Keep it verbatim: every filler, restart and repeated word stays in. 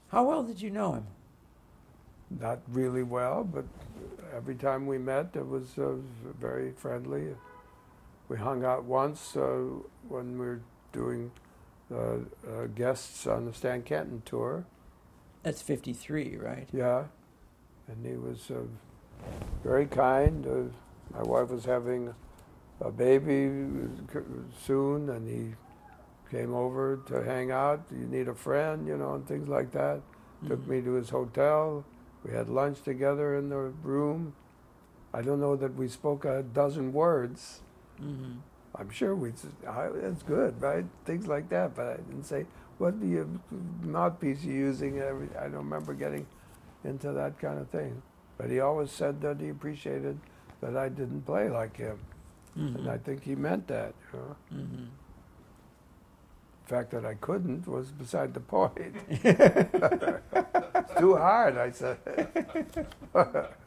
How well did you know him? Not really well, but every time we met, it was uh, very friendly. We hung out once uh, when we were doing uh, uh, guests on the Stan Kenton tour. That's fifty-three, right? Yeah, and he was uh, very kind. Uh, my wife was having a baby soon, and he came over to hang out. You need a friend, you know, and things like that. Mm-hmm. Took me to his hotel. We had lunch together in the room. I don't know that we spoke a dozen words. Mm-hmm. I'm sure we, it's good, right? Things like that, but I didn't say, what the mouthpiece you using? I don't remember getting into that kind of thing. But he always said that he appreciated that I didn't play like him. Mm-hmm. And I think he meant that, you know? Mm-hmm. The fact that I couldn't was beside the point. It's too hard, I said.